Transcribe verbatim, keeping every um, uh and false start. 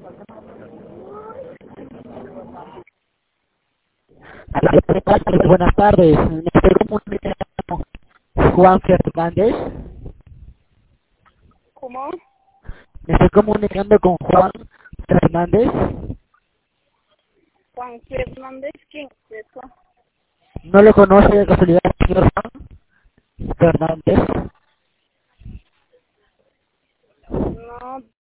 Buenas tardes, me estoy comunicando con Juan Fernández. ¿Cómo? Me estoy comunicando con Juan Fernández. Juan Fernández, ¿quién es eso? ¿No lo conoce de casualidad, señor Juan Fernández? No,